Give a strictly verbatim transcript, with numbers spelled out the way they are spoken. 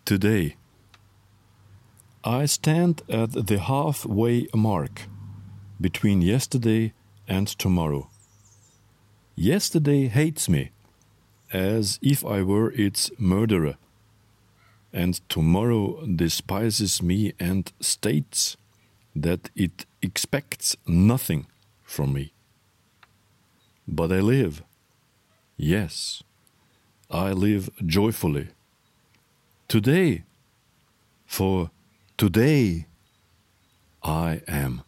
Today. I stand at the halfway mark between yesterday and tomorrow. Yesterday hates me as if I were its murderer, and tomorrow despises me and states that it expects nothing from me. But I live. Yes, I live joyfully. Today, for today I am.